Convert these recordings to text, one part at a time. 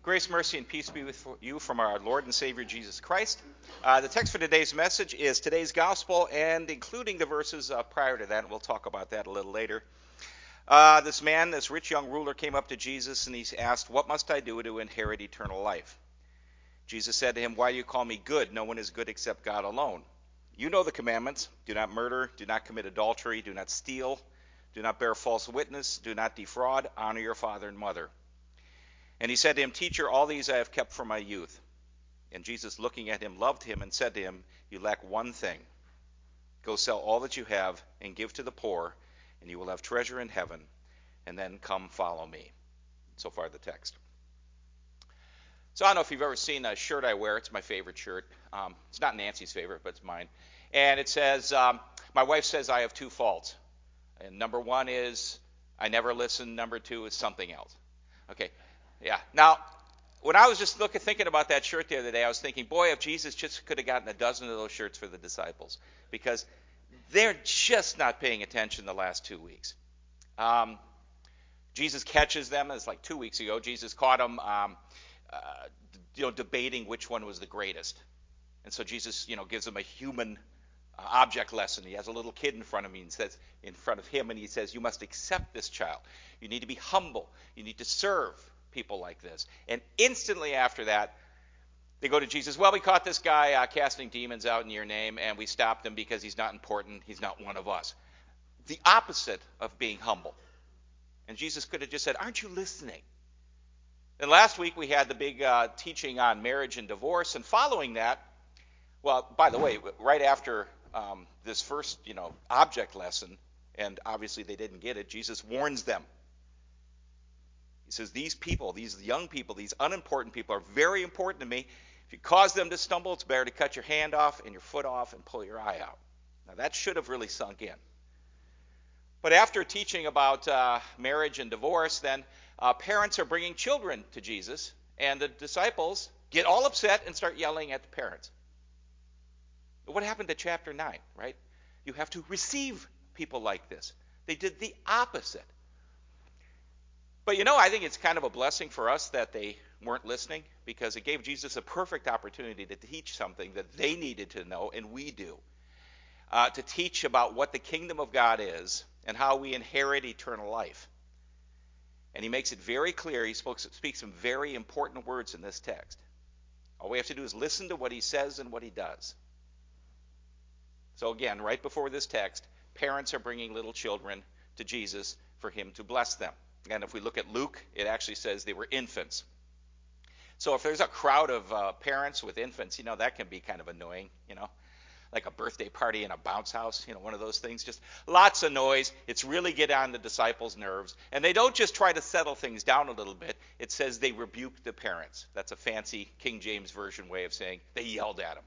Grace, mercy, and peace be with you from our Lord and Savior Jesus Christ. The text for today's message is today's gospel, and including the verses prior to that, and we'll talk about that a little later. This rich young ruler, came up to Jesus, and he asked, "What must I do to inherit eternal life?" Jesus said to him, "Why do you call me good? No one is good except God alone. You know the commandments. Do not murder, do not commit adultery, do not steal, do not bear false witness, do not defraud, honor your father and mother." And he said to him, "Teacher, all these I have kept from my youth." And Jesus, looking at him, loved him and said to him, "You lack one thing. Go sell all that you have and give to the poor, and you will have treasure in heaven. And then come follow me." So far the text. So I don't know if you've ever seen a shirt I wear. It's my favorite shirt. It's not Nancy's favorite, but it's mine. And it says, my wife says I have two faults. And number one is I never listen. Number two is something else. Okay. Yeah. Now, when I was just thinking about that shirt the other day, I was thinking, boy, if Jesus just could have gotten a dozen of those shirts for the disciples, because they're just not paying attention the last 2 weeks. Jesus catches them. It's like 2 weeks ago. Jesus caught them, debating which one was the greatest. And so Jesus, gives them a human object lesson. He has a little kid in front of him, and says, in front of him, and he says, "You must accept this child. You need to be humble. You need to serve people like this." And instantly after that, they go to Jesus. "Well, we caught this guy casting demons out in your name, and we stopped him because he's not important. He's not one of us." The opposite of being humble. And Jesus could have just said, "Aren't you listening?" And last week we had the big teaching on marriage and divorce, and following that, well, by the way, right after this first, object lesson, and obviously they didn't get it, Jesus warns them. He says, these people, these young people, these unimportant people are very important to me. If you cause them to stumble, it's better to cut your hand off and your foot off and pull your eye out. Now that should have really sunk in. But after teaching about marriage and divorce, then parents are bringing children to Jesus, and the disciples get all upset and start yelling at the parents. What happened to chapter 9, right? You have to receive people like this. They did the opposite. But I think it's kind of a blessing for us that they weren't listening, because it gave Jesus a perfect opportunity to teach something that they needed to know, and we do. To teach about what the kingdom of God is and how we inherit eternal life. And he makes it very clear. He speaks some very important words in this text. All we have to do is listen to what he says and what he does. So again, right before this text, parents are bringing little children to Jesus for him to bless them. And if we look at Luke, it actually says they were infants. So if there's a crowd of parents with infants, that can be kind of annoying, like a birthday party in a bounce house, one of those things. Just lots of noise. It's really get on the disciples' nerves. And they don't just try to settle things down a little bit. It says they rebuked the parents. That's a fancy King James Version way of saying they yelled at them.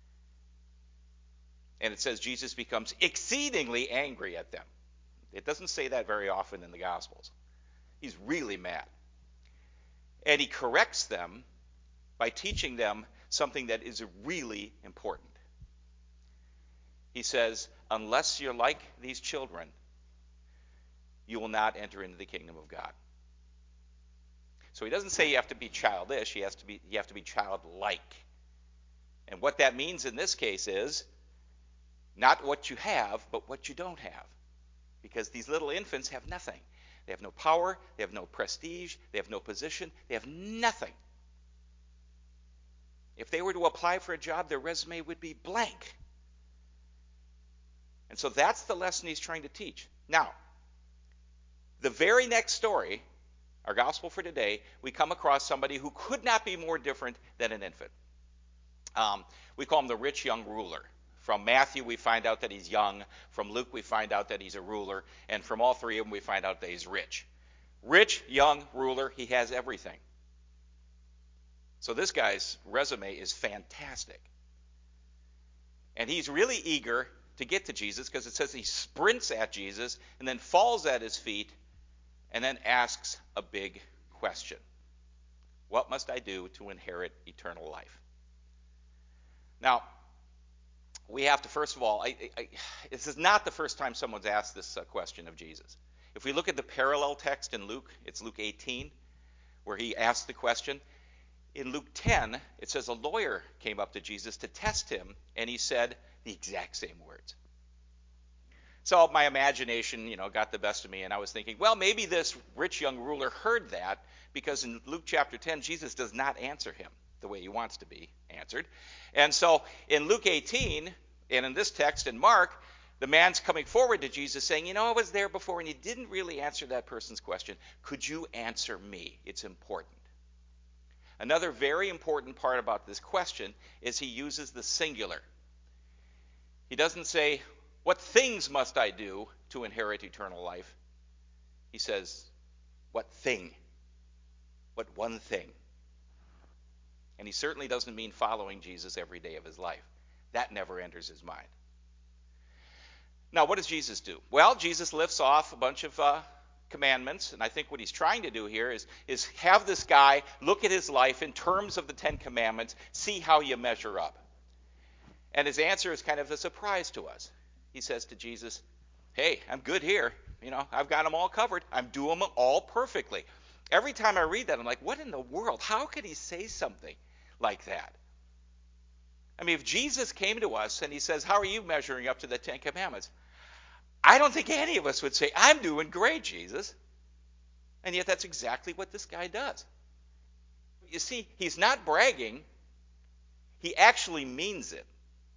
And it says Jesus becomes exceedingly angry at them. It doesn't say that very often in the Gospels. He's really mad. And he corrects them by teaching them something that is really important. He says, unless you're like these children, you will not enter into the kingdom of God. So he doesn't say you have to be childish. You have to be childlike. And what that means in this case is not what you have, but what you don't have. Because these little infants have nothing. They have no power, they have no prestige, they have no position, they have nothing. If they were to apply for a job, their resume would be blank. And so that's the lesson he's trying to teach. Now, the very next story, our gospel for today, we come across somebody who could not be more different than an infant. We call him the rich young ruler. From Matthew, we find out that he's young. From Luke, we find out that he's a ruler. And from all three of them, we find out that he's rich. Rich, young, ruler, he has everything. So this guy's resume is fantastic. And he's really eager to get to Jesus, because it says he sprints at Jesus and then falls at his feet and then asks a big question. What must I do to inherit eternal life? Now, we have to, first of all, this is not the first time someone's asked this question of Jesus. If we look at the parallel text in Luke, it's Luke 18, where he asked the question. in Luke 10, it says a lawyer came up to Jesus to test him, and he said the exact same words. So my imagination, got the best of me, and I was thinking, well, maybe this rich young ruler heard that, because in Luke chapter 10, Jesus does not answer him the way he wants to be answered. And so in Luke 18, and in this text in Mark, the man's coming forward to Jesus saying, I was there before, and you didn't really answer that person's question. Could you answer me? It's important. Another very important part about this question is he uses the singular. He doesn't say, what things must I do to inherit eternal life? He says, what thing? What one thing? And he certainly doesn't mean following Jesus every day of his life. That never enters his mind. Now, what does Jesus do? Well, Jesus lifts off a bunch of commandments, and I think what he's trying to do here is have this guy look at his life in terms of the Ten Commandments, see how you measure up. And his answer is kind of a surprise to us. He says to Jesus, hey, I'm good here. I've got them all covered. I'm doing them all perfectly. Every time I read that, I'm like, what in the world? How could he say something like that? I mean, if Jesus came to us and he says, how are you measuring up to the Ten Commandments? I don't think any of us would say, I'm doing great, Jesus. And yet that's exactly what this guy does. You see, he's not bragging. He actually means it.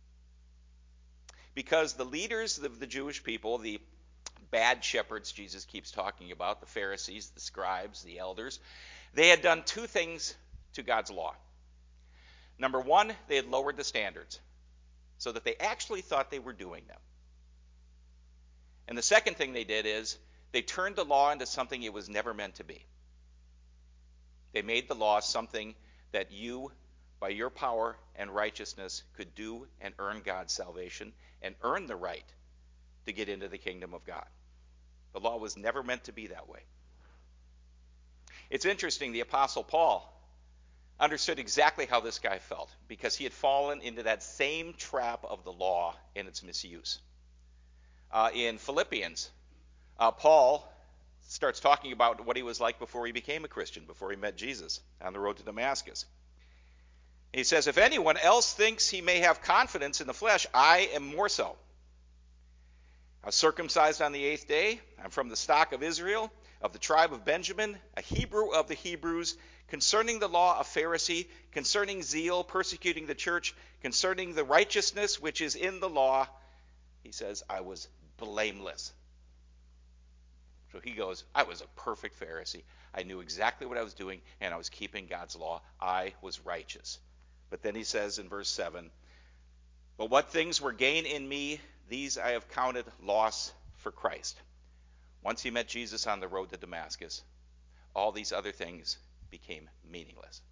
Because the leaders of the Jewish people, the bad shepherds Jesus keeps talking about, the Pharisees, the scribes, the elders, they had done two things to God's law. Number one, they had lowered the standards so that they actually thought they were doing them. And the second thing they did is they turned the law into something it was never meant to be. They made the law something that you, by your power and righteousness, could do and earn God's salvation and earn the right to get into the kingdom of God. The law was never meant to be that way. It's interesting, the Apostle Paul understood exactly how this guy felt because he had fallen into that same trap of the law and its misuse. In Philippians, Paul starts talking about what he was like before he became a Christian, before he met Jesus on the road to Damascus. He says, if anyone else thinks he may have confidence in the flesh, I am more so. I was circumcised on the 8th day. I'm from the stock of Israel, of the tribe of Benjamin, a Hebrew of the Hebrews, concerning the law a Pharisee, concerning zeal, persecuting the church, concerning the righteousness which is in the law. He says, I was blameless. So he goes, I was a perfect Pharisee. I knew exactly what I was doing, and I was keeping God's law. I was righteous. But then he says in verse 7, but what things were gain in me, these I have counted loss for Christ. Once he met Jesus on the road to Damascus, all these other things became meaningless.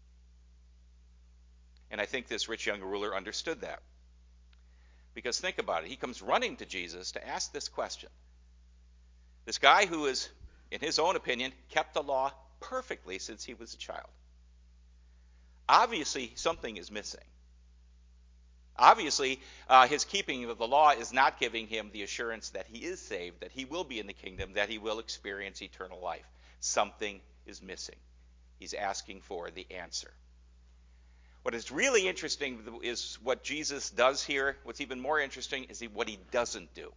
And I think this rich young ruler understood that. Because think about it. He comes running to Jesus to ask this question. This guy who is, in his own opinion, kept the law perfectly since he was a child. Obviously, something is missing. Obviously, his keeping of the law is not giving him the assurance that he is saved, that he will be in the kingdom, that he will experience eternal life. Something is missing. He's asking for the answer. What is really interesting is what Jesus does here. What's even more interesting is what he doesn't do.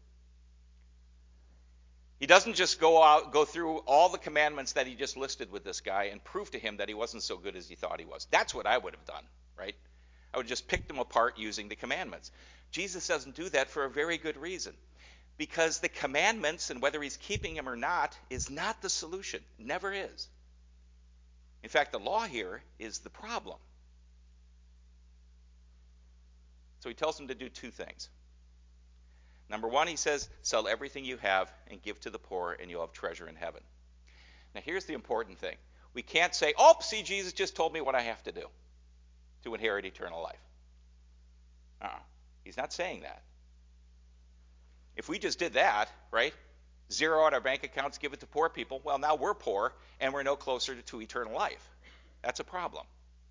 He doesn't just go through all the commandments that he just listed with this guy and prove to him that he wasn't so good as he thought he was. That's what I would have done, right? I would just pick them apart using the commandments. Jesus doesn't do that for a very good reason. Because the commandments, and whether he's keeping them or not, is not the solution. Never is. In fact, the law here is the problem. So he tells him to do two things. Number one, he says, sell everything you have and give to the poor, and you'll have treasure in heaven. Now, here's the important thing. We can't say, oh, see, Jesus just told me what I have to do to inherit eternal life. He's not saying that. If we just did that, right, zero out our bank accounts, give it to poor people, well, now we're poor, and we're no closer to eternal life. That's a problem.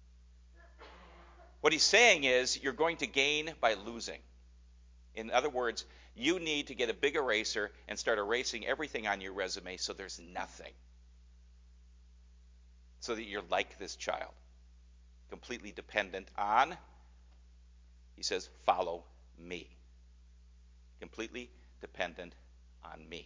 What he's saying is you're going to gain by losing. In other words, you need to get a big eraser and start erasing everything on your resume so there's nothing. So that you're like this child. completely dependent on, he says, follow me. Completely dependent on me.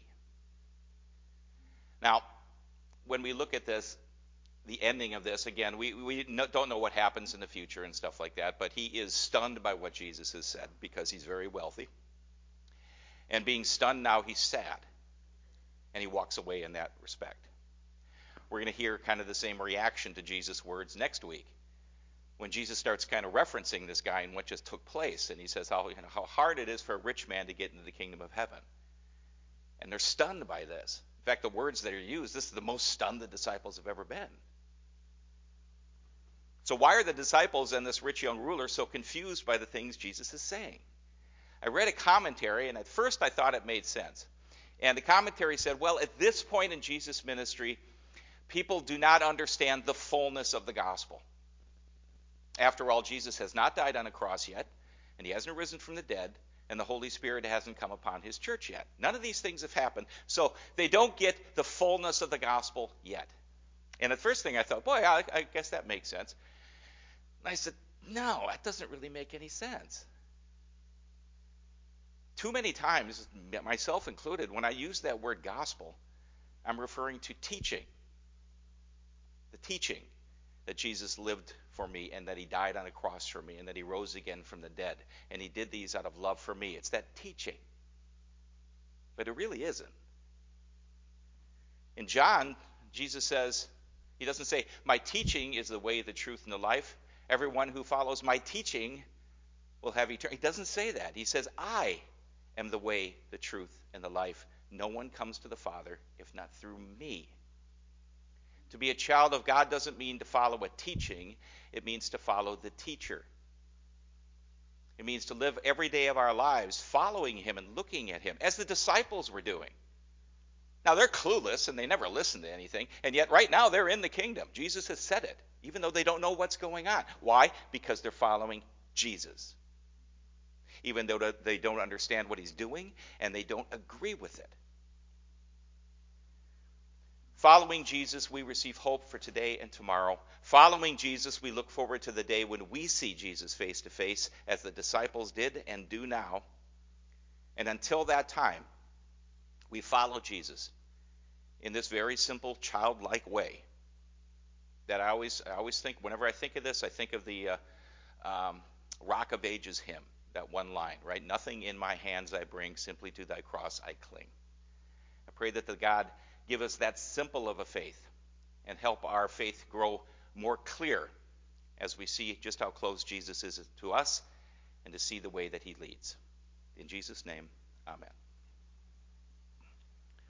Now, when we look at this, the ending of this, again, we don't know what happens in the future and stuff like that, but he is stunned by what Jesus has said because he's very wealthy. And being stunned now, he's sad. And he walks away in that respect. We're going to hear kind of the same reaction to Jesus' words next week when Jesus starts kind of referencing this guy and what just took place. And he says how hard it is for a rich man to get into the kingdom of heaven. And they're stunned by this. In fact, the words that are used, this is the most stunned the disciples have ever been. So why are the disciples and this rich young ruler so confused by the things Jesus is saying? I read a commentary, and at first I thought it made sense. And the commentary said, well, at this point in Jesus' ministry, people do not understand the fullness of the gospel. After all, Jesus has not died on a cross yet, and he hasn't risen from the dead, and the Holy Spirit hasn't come upon his church yet. None of these things have happened, so they don't get the fullness of the gospel yet. And at first thing I thought, boy, I guess that makes sense. And I said, no, that doesn't really make any sense. Too many times, myself included, when I use that word gospel, I'm referring to teaching. The teaching that Jesus lived for me and that he died on a cross for me and that he rose again from the dead. And he did these out of love for me. It's that teaching. But it really isn't. In John, Jesus says, he doesn't say, my teaching is the way, the truth, and the life. Everyone who follows my teaching will have eternity. He doesn't say that. He says, I am the way, the truth, and the life. No one comes to the Father if not through me. To be a child of God doesn't mean to follow a teaching. It means to follow the teacher. It means to live every day of our lives following him and looking at him, as the disciples were doing. Now, they're clueless and they never listen to anything, and yet right now they're in the kingdom. Jesus has said it, even though they don't know what's going on. Why? Because they're following Jesus. Even though they don't understand what he's doing and they don't agree with it. Following Jesus, we receive hope for today and tomorrow. Following Jesus, we look forward to the day when we see Jesus face to face, as the disciples did and do now. And until that time, we follow Jesus in this very simple, childlike way. That I always think, whenever I think of this, I think of the Rock of Ages hymn, that one line, right? Nothing in my hands I bring, simply to thy cross I cling. I pray that the God give us that simple of a faith and help our faith grow more clear as we see just how close Jesus is to us and to see the way that he leads. In Jesus' name, amen.